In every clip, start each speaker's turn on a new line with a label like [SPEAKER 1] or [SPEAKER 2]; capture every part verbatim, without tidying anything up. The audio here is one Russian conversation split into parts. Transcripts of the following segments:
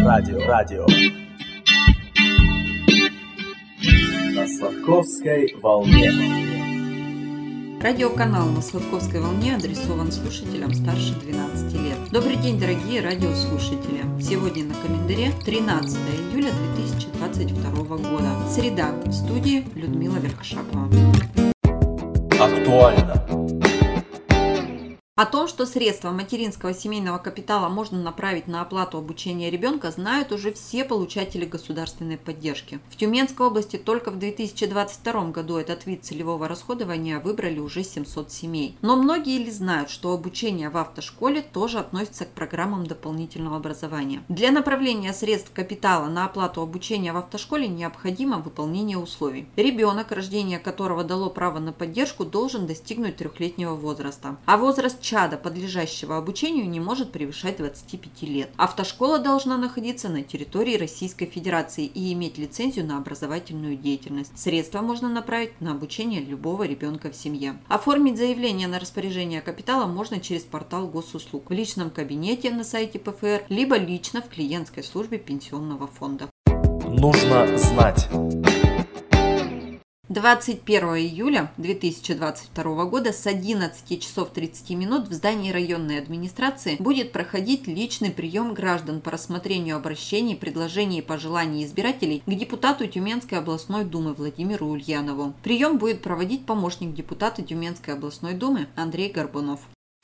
[SPEAKER 1] радио, радио. На Сладковской волне.
[SPEAKER 2] Радиоканал на Сладковской волне адресован слушателям старше двенадцати лет. Добрый день, дорогие радиослушатели! Сегодня на календаре тринадцатое июля две тысячи двадцать второго года. Среда. В студии Людмила Верхошапова.
[SPEAKER 1] Актуально.
[SPEAKER 2] О том, что средства материнского семейного капитала можно направить на оплату обучения ребенка, знают уже все получатели государственной поддержки. В Тюменской области только в две тысячи двадцать втором году этот вид целевого расходования выбрали уже семьсот семей. Но многие ли знают, что обучение в автошколе тоже относится к программам дополнительного образования? Для направления средств капитала на оплату обучения в автошколе необходимо выполнение условий. Ребенок, рождение которого дало право на поддержку, должен достигнуть трехлетнего возраста. А возраст чада, подлежащего обучению, не может превышать двадцати пяти лет. Автошкола должна находиться на территории Российской Федерации и иметь лицензию на образовательную деятельность. Средства можно направить на обучение любого ребенка в семье. Оформить заявление на распоряжение капитала можно через портал госуслуг, в личном кабинете на сайте пэ эф эр, либо лично в клиентской службе пенсионного фонда.
[SPEAKER 1] Нужно знать.
[SPEAKER 2] двадцать первого июля две тысячи двадцать второго года с одиннадцати часов тридцати минут в здании районной администрации будет проходить личный прием граждан по рассмотрению обращений, предложений и пожеланий избирателей к депутату Тюменской областной думы Владимиру Ульянову. Прием будет проводить помощник депутата Тюменской областной думы Андрей Горбунов.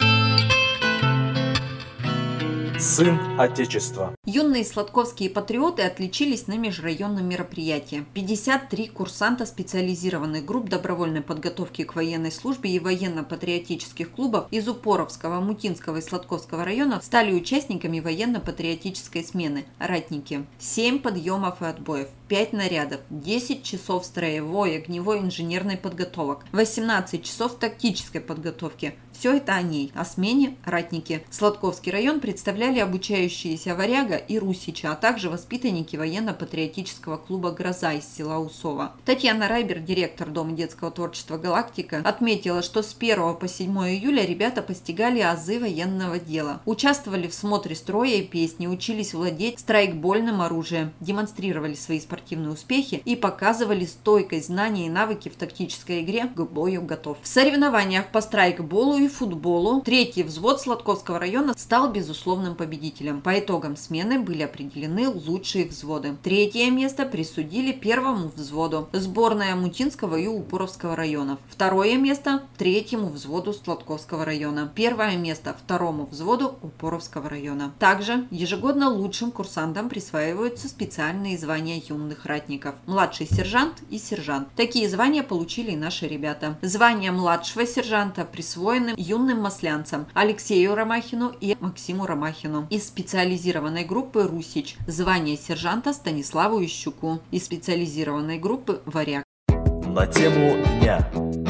[SPEAKER 1] Сын Отечества.
[SPEAKER 2] Юные сладковские патриоты отличились на межрайонном мероприятии. пятьдесят три курсанта специализированных групп добровольной подготовки к военной службе и военно-патриотических клубов из Упоровского, Мутинского и Сладковского районов стали участниками военно-патриотической смены «Ратники». семь подъемов и отбоев, пять нарядов, десять часов строевой, огневой, инженерной подготовок, восемнадцать часов тактической подготовки. Все это о ней, о смене «Ратники». Сладковский район представляли обучающиеся Варяга и Русича, а также воспитанники военно-патриотического клуба «Гроза» из села Усово. Татьяна Райбер, директор Дома детского творчества «Галактика», отметила, что с первого по седьмое июля ребята постигали азы военного дела, участвовали в смотре строя и песни, учились владеть страйкбольным оружием, демонстрировали свои спортивные успехи и показывали стойкость, знания и навыки в тактической игре «К бою готов». В соревнованиях по страйкболу и футболу третий взвод Сладковского района стал безусловным победителем. По итогам смены были определены лучшие взводы. Третье место присудили первому взводу, сборная Мутинского и Упоровского районов. Второе место третьему взводу Сладковского района. Первое место второму взводу Упоровского района. Также ежегодно лучшим курсантам присваиваются специальные звания юных ратников. Младший сержант и сержант. Такие звания получили и наши ребята. Звание младшего сержанта присвоены юным маслянцам Алексею Ромахину и Максиму Ромахину из специализированной группы «Русич». Звание сержанта Станиславу Ищуку из специализированной группы «Варяг».
[SPEAKER 1] На тему дня.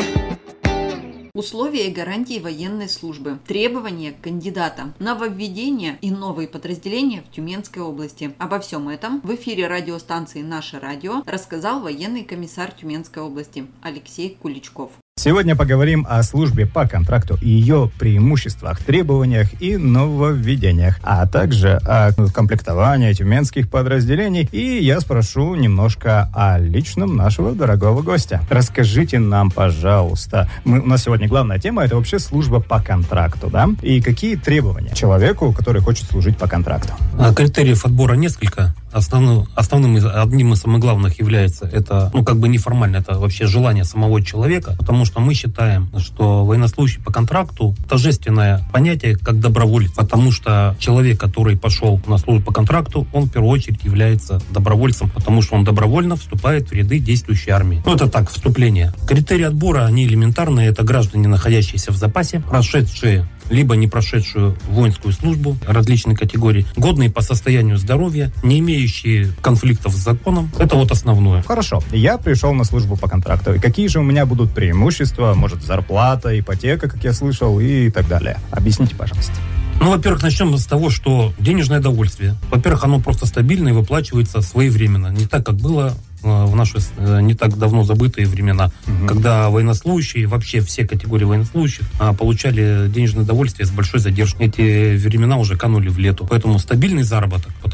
[SPEAKER 2] Условия и гарантии военной службы, требования к кандидатам, нововведения и новые подразделения в Тюменской области. Обо всем этом в эфире радиостанции «Наше радио» рассказал военный комиссар Тюменской области Алексей Куличков.
[SPEAKER 3] Сегодня поговорим о службе по контракту и ее преимуществах, требованиях и нововведениях, а также о комплектовании тюменских подразделений. И я спрошу немножко о личном нашего дорогого гостя. Расскажите нам, пожалуйста, мы, у нас сегодня главная тема — это вообще служба по контракту, да? И какие требования человеку, который хочет служить по контракту?
[SPEAKER 4] Критериев отбора несколько. Основным, основным одним из самых главных является это, ну, как бы неформально, это вообще желание самого человека, потому что мы считаем, что военнослужащий по контракту — торжественное понятие, как доброволец, потому что человек, который пошел на службу по контракту, он в первую очередь является добровольцем, потому что он добровольно вступает в ряды действующей армии. Ну, это так, вступление. Критерии отбора, они элементарные, это граждане, находящиеся в запасе, прошедшие либо не прошедшую воинскую службу различной категории, годные по состоянию здоровья, не имеющие конфликтов с законом. Это вот основное.
[SPEAKER 3] Хорошо. Я пришел на службу по контракту. И какие же у меня будут преимущества? Может, зарплата, ипотека, как я слышал, и так далее. Объясните, пожалуйста.
[SPEAKER 4] Ну, во-первых, начнем с того, что денежное довольствие. Во-первых, оно просто стабильно и выплачивается своевременно. Не так, как было в наши не так давно забытые времена, угу. когда военнослужащие, вообще все категории военнослужащих получали денежное довольствие с большой задержкой. Эти времена уже канули в лету. Поэтому стабильный заработок, потому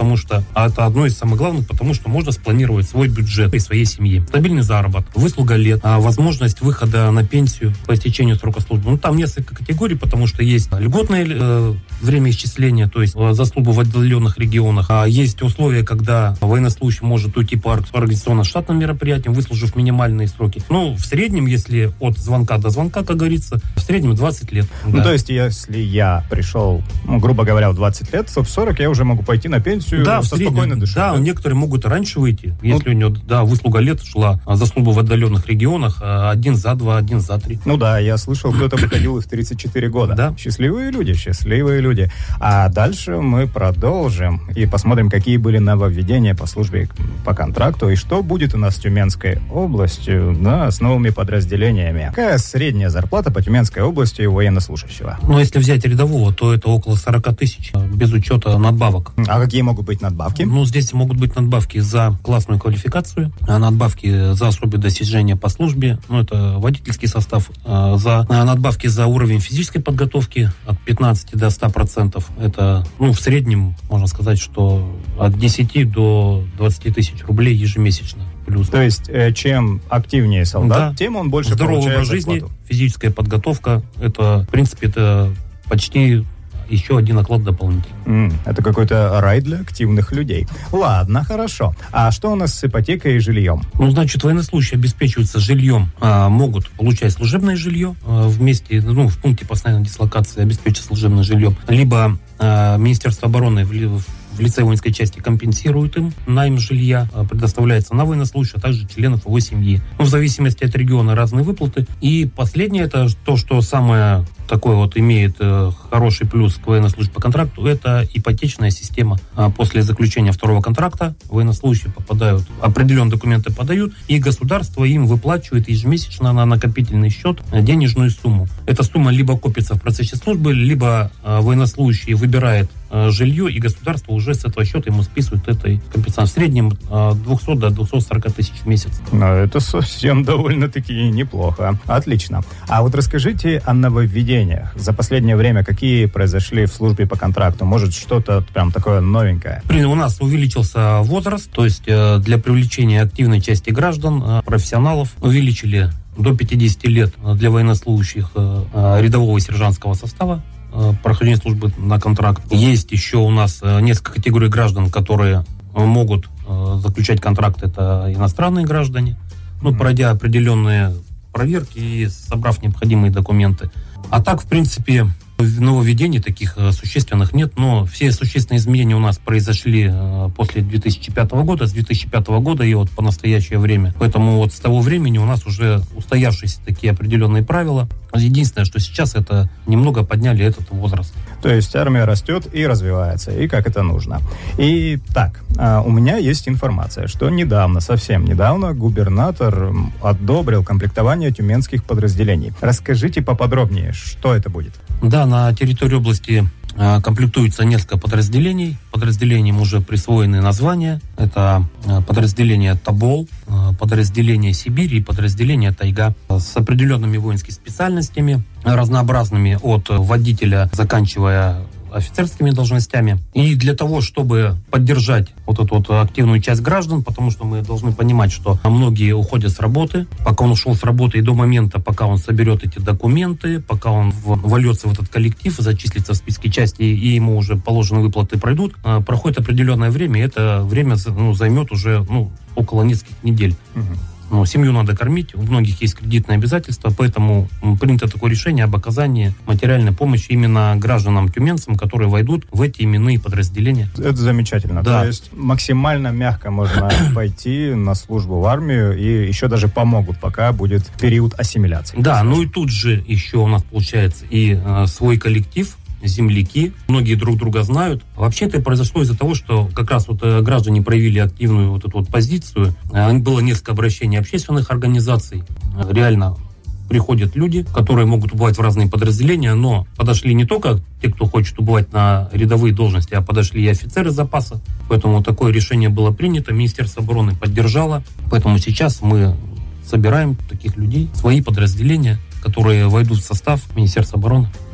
[SPEAKER 4] потому что а это одно из самых главных, потому что можно спланировать свой бюджет и своей семьи. Стабильный заработок, выслуга лет, а возможность выхода на пенсию по истечению срока службы. Ну, там несколько категорий, потому что есть льготное э, время исчисления, то есть э, заслугу в отдаленных регионах. А есть условия, когда военнослужащий может уйти по организационно-штатным мероприятиям, выслужив минимальные сроки. Ну, в среднем, если от звонка до звонка, как говорится, в среднем двадцать лет.
[SPEAKER 3] Ну,
[SPEAKER 4] да.
[SPEAKER 3] то есть, если я пришел, ну, грубо говоря, в двадцать лет, то в сорок я уже могу пойти на пенсию
[SPEAKER 4] да,
[SPEAKER 3] со
[SPEAKER 4] в среднем,
[SPEAKER 3] спокойной душой.
[SPEAKER 4] Да,
[SPEAKER 3] да?
[SPEAKER 4] некоторые могут и раньше выйти, если
[SPEAKER 3] ну,
[SPEAKER 4] у него, да, выслуга лет шла, заслуга в отдаленных регионах, один за два, один за три.
[SPEAKER 3] Ну да, я слышал, кто-то выходил и в тридцать четыре года.
[SPEAKER 4] Да.
[SPEAKER 3] Счастливые люди, счастливые люди. А дальше мы продолжим и посмотрим, какие были нововведения по службе по контракту и что будет у нас с Тюменской областью, да, с новыми подразделениями. Какая средняя зарплата по Тюменской области у военнослужащего?
[SPEAKER 4] Ну, если взять рядового, то это около сорок тысяч, без учета надбавок.
[SPEAKER 3] А какие могут быть надбавки?
[SPEAKER 4] Ну, здесь могут быть надбавки за классную квалификацию, надбавки за особые достижения по службе, ну, это водительский состав, за надбавки за уровень физической подготовки от пятнадцати до ста процентов. Это, ну, в среднем, можно сказать, что от десяти до двадцати тысяч рублей ежемесячно. Плюс.
[SPEAKER 3] То есть, э, чем активнее солдат,
[SPEAKER 4] да.
[SPEAKER 3] тем он больше
[SPEAKER 4] Здоровый
[SPEAKER 3] получает
[SPEAKER 4] образ жизни,
[SPEAKER 3] зарплату.
[SPEAKER 4] физическая подготовка, это, в принципе, это почти еще один оклад дополнительный.
[SPEAKER 3] Mm, это какой-то рай для активных людей. Ладно, хорошо. А что у нас с ипотекой и жильем?
[SPEAKER 4] Ну, значит, военнослужащие обеспечиваются жильем, а, могут получать служебное жилье а, вместе, ну, в пункте постоянной дислокации обеспечить служебное жилье, либо а, Министерство обороны в, в лице воинской части компенсирует им найм жилья, а, предоставляется на военнослужащих, а также членов его семьи. Ну, в зависимости от региона разные выплаты. И последнее, это то, что самое такой вот имеет э, хороший плюс к военнослужащим по контракту, это ипотечная система. А после заключения второго контракта военнослужащие попадают, определенные документы подают, и государство им выплачивает ежемесячно на накопительный счет денежную сумму. Эта сумма либо копится в процессе службы, либо э, военнослужащий выбирает э, жилье, и государство уже с этого счета ему списывает этой компенсации. В среднем э, двухсот до двухсот сорока тысяч в месяц.
[SPEAKER 3] Ну, это совсем довольно-таки неплохо. Отлично. А вот расскажите о нововведениях. За последнее время какие произошли в службе по контракту? Может, что-то прям такое новенькое?
[SPEAKER 4] У нас увеличился возраст, то есть э, для привлечения активной части граждан, э, профессионалов, увеличили до пятидесяти лет для военнослужащих э, э, рядового и сержантского состава э, прохождения службы на контракт. Есть еще у нас э, несколько категорий граждан, которые могут э, заключать контракт. Это иностранные граждане, ну, mm-hmm. пройдя определенные проверки и собрав необходимые документы. А так, в принципе, нововведений таких существенных нет, но все существенные изменения у нас произошли после две тысячи пятого года, с две тысячи пятого года и вот по настоящее время. Поэтому вот с того времени у нас уже устоявшиеся такие определенные правила. Единственное, что сейчас это немного подняли этот возраст.
[SPEAKER 3] То есть армия растет и развивается, и как это нужно. И так, у меня есть информация, что недавно, совсем недавно, губернатор одобрил комплектование тюменских подразделений. Расскажите поподробнее, что это будет?
[SPEAKER 4] Да, на территории области комплектуется несколько подразделений. Подразделениям уже присвоены названия. Это подразделение «Тобол», подразделение «Сибирь» и подразделение «Тайга» с определенными воинскими специальностями, разнообразными от водителя, заканчивая офицерскими должностями. И для того, чтобы поддержать вот эту вот активную часть граждан, потому что мы должны понимать, что многие уходят с работы, пока он ушел с работы и до момента, пока он соберет эти документы, пока он вольется в этот коллектив, зачислится в списке части и ему уже положенные выплаты пройдут, проходит определенное время, и это время ну, займет уже ну, около нескольких недель. Угу. Ну, семью надо кормить, у многих есть кредитные обязательства, поэтому принято такое решение об оказании материальной помощи именно гражданам-тюменцам, которые войдут в эти именные подразделения.
[SPEAKER 3] Это замечательно.
[SPEAKER 4] Да.
[SPEAKER 3] То есть максимально мягко можно пойти на службу в армию и еще даже помогут, пока будет период ассимиляции.
[SPEAKER 4] Да, ну и тут же еще у нас получается и э, свой коллектив, земляки, многие друг друга знают. Вообще это произошло из-за того, что как раз вот граждане проявили активную вот эту вот позицию. Было несколько обращений общественных организаций. Реально приходят люди, которые могут убывать в разные подразделения, но подошли не только те, кто хочет убывать на рядовые должности, а подошли и офицеры запаса. Поэтому такое решение было принято, Министерство обороны поддержало. Поэтому сейчас мы собираем таких людей, свои подразделения, которые войдут в состав Министерства обороны.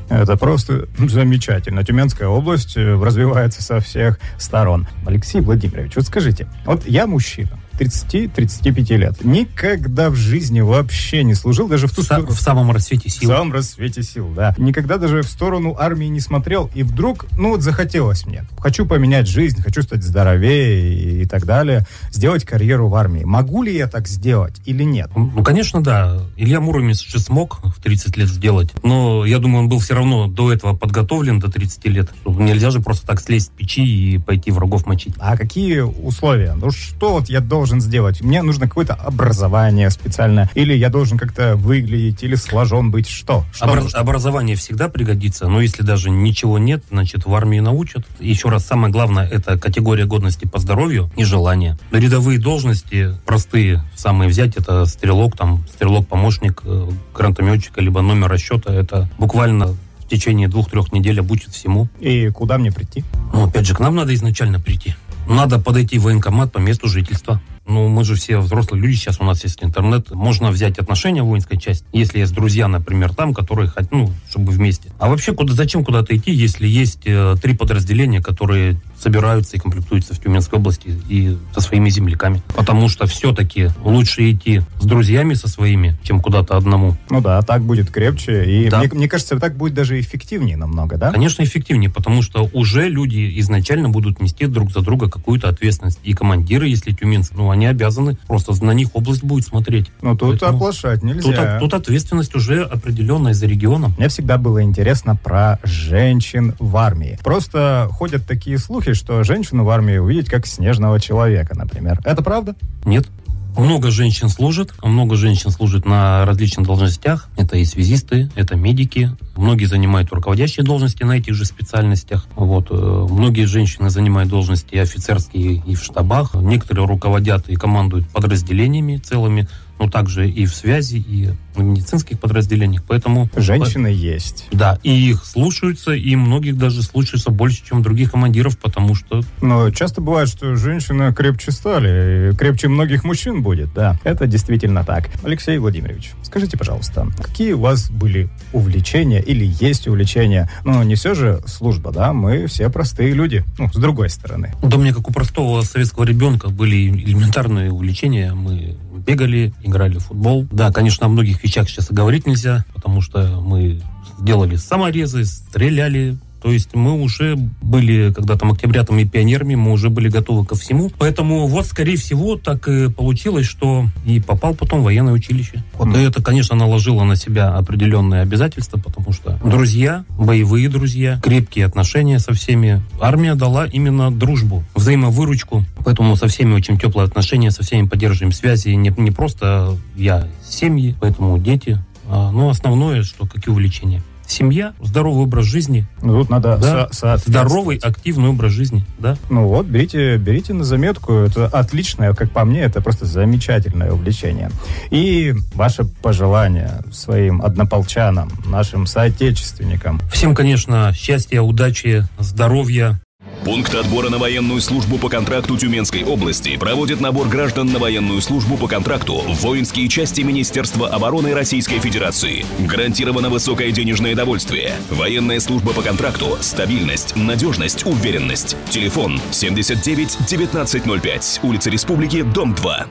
[SPEAKER 3] Это просто замечательно. Тюменская область развивается со всех сторон. Алексей Владимирович, вот скажите, вот я мужчина, тридцать-тридцать пять лет. Никогда в жизни вообще не служил, даже в ту
[SPEAKER 4] в,
[SPEAKER 3] сторону...
[SPEAKER 4] в самом рассвете сил.
[SPEAKER 3] В самом рассвете сил, да. Никогда даже в сторону армии не смотрел. И вдруг, ну вот захотелось мне. Хочу поменять жизнь, хочу стать здоровее и, и так далее. Сделать карьеру в армии. Могу ли я так сделать или нет?
[SPEAKER 4] Ну, конечно, да. Илья Муромец же смог в тридцать лет сделать. Но я думаю, он был все равно до этого подготовлен до тридцати лет. Нельзя же просто так слезть с печи и пойти врагов мочить.
[SPEAKER 3] А какие условия? Ну что вот я должен сделать? Мне нужно какое-то образование специальное, или я должен как-то выглядеть, или сложен быть, что? что
[SPEAKER 4] Образ- образование всегда пригодится, но если даже ничего нет, значит, в армии научат. Еще раз, самое главное, это категория годности по здоровью и желание. Рядовые должности, простые, самые взять, это стрелок, там, стрелок-помощник, гранатометчика, либо номер расчета, это буквально в течение двух-трех недель обучат всему.
[SPEAKER 3] И куда мне прийти?
[SPEAKER 4] Ну, опять же, к нам надо изначально прийти. Надо подойти в военкомат по месту жительства. Ну, мы же все взрослые люди, сейчас у нас есть интернет. Можно взять отношения в воинской части, если есть друзья, например, там, которые хотят, ну, чтобы вместе. А вообще, куда, зачем куда-то идти, если есть э, три подразделения, которые собираются и комплектуются в Тюменской области и со своими земляками? Потому что все-таки лучше идти с друзьями со своими, чем куда-то одному.
[SPEAKER 3] Ну да, так будет крепче. И
[SPEAKER 4] Да.
[SPEAKER 3] мне, мне кажется, так будет даже эффективнее намного, да?
[SPEAKER 4] Конечно, эффективнее, потому что уже люди изначально будут нести друг за друга какую-то ответственность. И командиры, если тюменцы, ну, они обязаны, просто на них область будет смотреть.
[SPEAKER 3] Ну тут
[SPEAKER 4] Поэтому
[SPEAKER 3] оплошать
[SPEAKER 4] Тут,
[SPEAKER 3] нельзя.
[SPEAKER 4] тут ответственность уже определенная за регионом.
[SPEAKER 3] Мне всегда было интересно про женщин в армии. Просто ходят такие слухи, что женщину в армии увидеть как снежного человека, например. Это правда?
[SPEAKER 4] Нет. Много женщин служит, много женщин служит на различных должностях. Это и связисты, это медики. Многие занимают руководящие должности на этих же специальностях. Вот. Многие женщины занимают должности и офицерские, и в штабах. Некоторые руководят и командуют подразделениями целыми, но также и в связи, и в медицинских подразделениях. Поэтому...
[SPEAKER 3] Женщины есть.
[SPEAKER 4] Да, и их слушаются, и многих даже слушаются больше, чем других командиров, потому что...
[SPEAKER 3] Но часто бывает, что женщины крепче стали, и крепче многих мужчин будет, да. Это действительно так. Алексей Владимирович, скажите, пожалуйста, какие у вас были увлечения или есть увлечения? Ну, не все же служба, да, мы все простые люди, ну, с другой стороны.
[SPEAKER 4] Да, у меня, как у простого советского ребенка, были элементарные увлечения. Мы бегали, играли в футбол. Да, конечно, о многих вещах сейчас и говорить нельзя, потому что мы делали саморезы, стреляли. То есть мы уже были, когда там октябрятами и пионерами, мы уже были готовы ко всему. Поэтому вот, скорее всего, так и получилось, что и попал потом в военное училище. Вот
[SPEAKER 3] Mm.
[SPEAKER 4] это, конечно, наложило на себя определенные обязательства, потому что друзья, боевые друзья, крепкие отношения со всеми. Армия дала именно дружбу, взаимовыручку. Поэтому со всеми очень теплые отношения, со всеми поддерживаем связи. Не, не просто я, семьи, поэтому дети. А, но основное, что какие увлечения? Семья, здоровый образ жизни.
[SPEAKER 3] Ну, тут надо
[SPEAKER 4] Да,
[SPEAKER 3] со- соответствовать.
[SPEAKER 4] здоровый, активный образ жизни, да.
[SPEAKER 3] Ну вот, берите, берите на заметку. Это отличное, как по мне, это просто замечательное увлечение. И ваше пожелание своим однополчанам, нашим соотечественникам.
[SPEAKER 4] Всем, конечно, счастья, удачи, здоровья.
[SPEAKER 5] Пункт отбора на военную службу по контракту Тюменской области проводит набор граждан на военную службу по контракту в воинские части Министерства обороны Российской Федерации. Гарантировано высокое денежное довольствие. Военная служба по контракту, стабильность, надежность, уверенность. Телефон семьдесят девять девятнадцать ноль пять, улица Республики, дом два.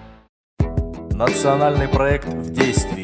[SPEAKER 1] Национальный проект в действии.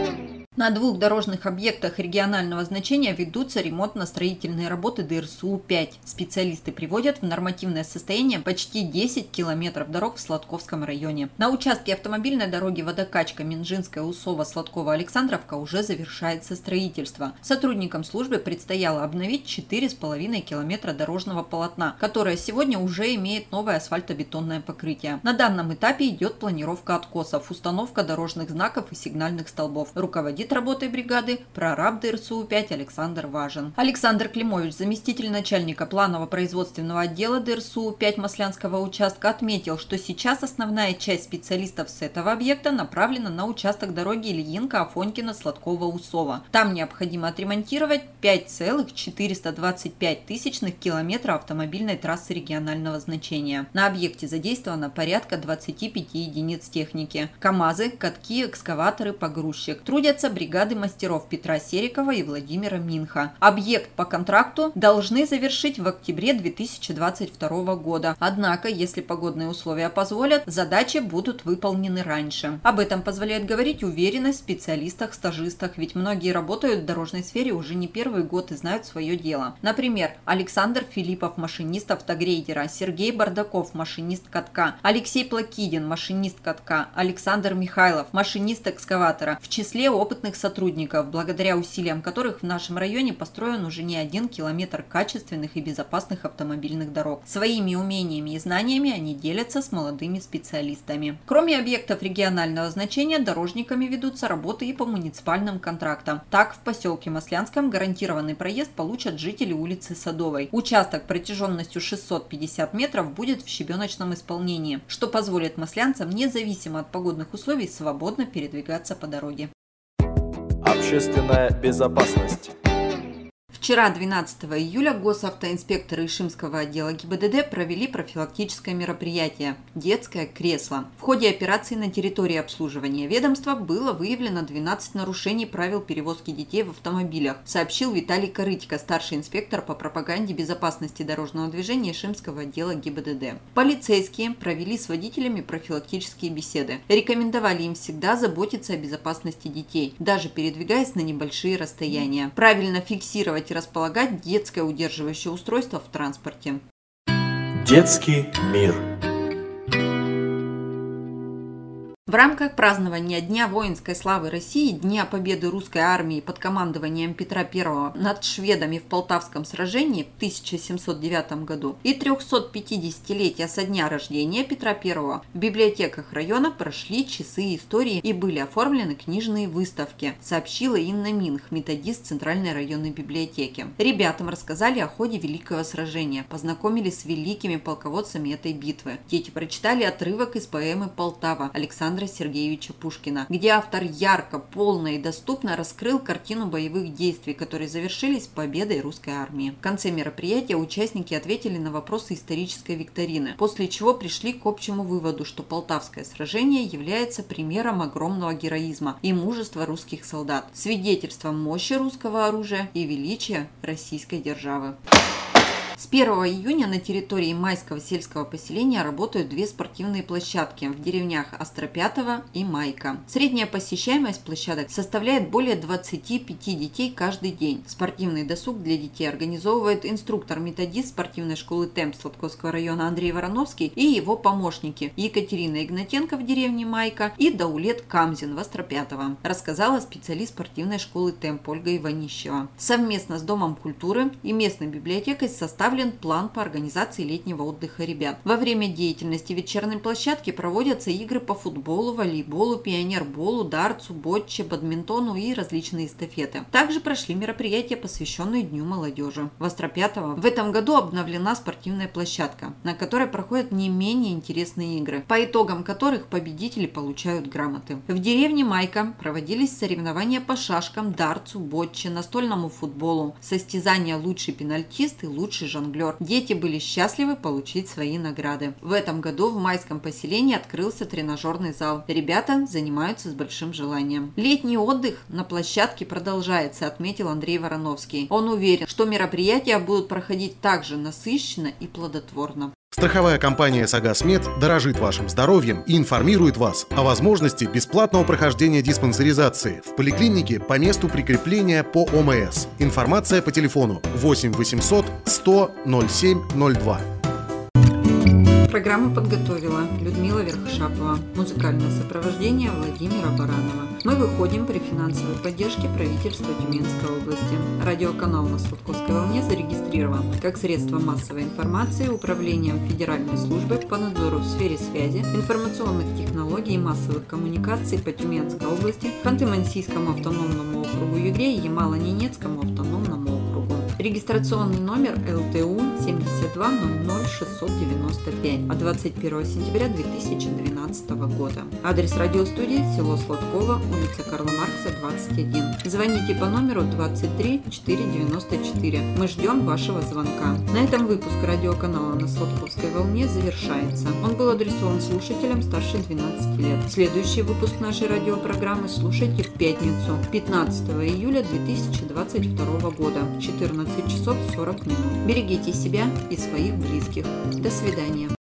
[SPEAKER 2] На двух дорожных объектах регионального значения ведутся ремонтно-строительные работы дэ эр эс у пять. Специалисты приводят в нормативное состояние почти десять километров дорог в Сладковском районе. На участке автомобильной дороги Водокачка, Минжинская, Усова, Сладкова, Александровка уже завершается строительство. Сотрудникам службы предстояло обновить четыре с половиной километра дорожного полотна, которое сегодня уже имеет новое асфальтобетонное покрытие. На данном этапе идет планировка откосов, установка дорожных знаков и сигнальных столбов. Руководит работой бригады прораб дэ эр эс у пять Александр Важен. Александр Климович, заместитель начальника планово-производственного отдела дэ эр эс у пять Маслянского участка, отметил, что сейчас основная часть специалистов с этого объекта направлена на участок дороги Ильинка, Афонькина, Сладкова, Усова. Там необходимо отремонтировать пять целых четыреста двадцать пять тысячных километра автомобильной трассы регионального значения. На объекте задействовано порядка двадцати пяти единиц техники. КАМАЗы, катки, экскаваторы, погрузчик. Трудятся бригады мастеров Петра Серикова и Владимира Минха. Объект по контракту должны завершить в октябре две тысячи двадцать второго года. Однако, если погодные условия позволят, задачи будут выполнены раньше. Об этом позволяет говорить уверенность в специалистах-стажистах, ведь многие работают в дорожной сфере уже не первый год и знают свое дело. Например, Александр Филиппов, машинист автогрейдера, Сергей Бардаков, машинист катка, Алексей Плакидин, машинист катка, Александр Михайлов, машинист экскаватора, в числе опытных сотрудников, благодаря усилиям которых в нашем районе построен уже не один километр качественных и безопасных автомобильных дорог. Своими умениями и знаниями они делятся с молодыми специалистами. Кроме объектов регионального значения, дорожниками ведутся работы и по муниципальным контрактам. Так, в поселке Маслянском гарантированный проезд получат жители улицы Садовой. Участок протяженностью шестьсот пятьдесят метров будет в щебеночном исполнении, что позволит маслянцам независимо от погодных условий свободно передвигаться по дороге.
[SPEAKER 1] Общественная безопасность.
[SPEAKER 2] Вчера, двенадцатого июля, госавтоинспекторы Ишимского отдела ГИБДД провели профилактическое мероприятие «Детское кресло». В ходе операции на территории обслуживания ведомства было выявлено двенадцать нарушений правил перевозки детей в автомобилях, сообщил Виталий Корытько, старший инспектор по пропаганде безопасности дорожного движения Ишимского отдела ГИБДД. Полицейские провели с водителями профилактические беседы. Рекомендовали им всегда заботиться о безопасности детей, даже передвигаясь на небольшие расстояния. Правильно фиксировать и располагать детское удерживающее устройство в транспорте.
[SPEAKER 1] Детский мир.
[SPEAKER 2] В рамках празднования Дня воинской славы России, Дня победы русской армии под командованием Петра Первого над шведами в Полтавском сражении в тысяча семьсот девятом году и трехсотпятидесятилетия со дня рождения Петра Первого в библиотеках района прошли часы истории и были оформлены книжные выставки, сообщила Инна Минх, методист Центральной районной библиотеки. Ребятам рассказали о ходе Великого сражения, познакомились с великими полководцами этой битвы. Дети прочитали отрывок из поэмы «Полтава» Александра Сергеевича Пушкина, где автор ярко, полно и доступно раскрыл картину боевых действий, которые завершились победой русской армии. В конце мероприятия участники ответили на вопросы исторической викторины, после чего пришли к общему выводу, что Полтавское сражение является примером огромного героизма и мужества русских солдат, свидетельством мощи русского оружия и величия российской державы. С первого июня на территории Майского сельского поселения работают две спортивные площадки в деревнях Остропятово и Майка. Средняя посещаемость площадок составляет более двадцати пяти детей каждый день. Спортивный досуг для детей организовывает инструктор-методист спортивной школы Темп Сладковского района Андрей Вороновский и его помощники Екатерина Игнатенко в деревне Майка и Даулет Камзин в Остропятово, рассказала специалист спортивной школы Темп Ольга Иванищева. Совместно с Домом культуры и местной библиотекой составлен план по организации летнего отдыха ребят. Во время деятельности вечерней площадки проводятся игры по футболу, волейболу, пионерболу, дартсу, ботче, бадминтону и различные эстафеты. Также прошли мероприятия, посвященные Дню молодежи. В Остропятово в этом году обновлена спортивная площадка, на которой проходят не менее интересные игры, по итогам которых победители получают грамоты. В деревне Майка проводились соревнования по шашкам, дартсу, ботче, настольному футболу, состязания «Лучший пенальтист» и «Лучший жонглер». Дети были счастливы получить свои награды. В этом году в Майском поселении открылся тренажерный зал. Ребята занимаются с большим желанием. Летний отдых на площадке продолжается, отметил Андрей Вороновский. Он уверен, что мероприятия будут проходить также насыщенно и плодотворно.
[SPEAKER 6] Страховая компания «Сагасмед» дорожит вашим здоровьем и информирует вас о возможности бесплатного прохождения диспансеризации в поликлинике по месту прикрепления по ОМС. Информация по телефону восемь восемьсот сто ноль семь ноль два.
[SPEAKER 2] Программу подготовила Людмила Верхошапова. Музыкальное сопровождение Владимира Баранова. Мы выходим при финансовой поддержке правительства Тюменской области. Радиоканал на Сладковской волне зарегистрирован как средство массовой информации Управлением Федеральной службы по надзору в сфере связи, информационных технологий и массовых коммуникаций по Тюменской области, Ханты-Мансийскому автономному округу Югре и Ямало-Ненецкому автономному округу. Регистрационный номер эл тэ у семьдесят два ноль ноль шестьсот девяносто пять от двадцать первого сентября две тысячи двенадцатого года. Адрес радиостудии – село Сладково, улица Карла Маркса, двадцать один. Звоните по номеру двадцать три четыре девяносто четыре. Мы ждем вашего звонка. На этом выпуск радиоканала «На Сладковской волне» завершается. Он был адресован слушателям старше двенадцати лет. Следующий выпуск нашей радиопрограммы слушайте в пятницу, пятнадцатого июля две тысячи двадцать второго года, в четырнадцать часов сорок минут. Берегите себя и своих близких. До свидания.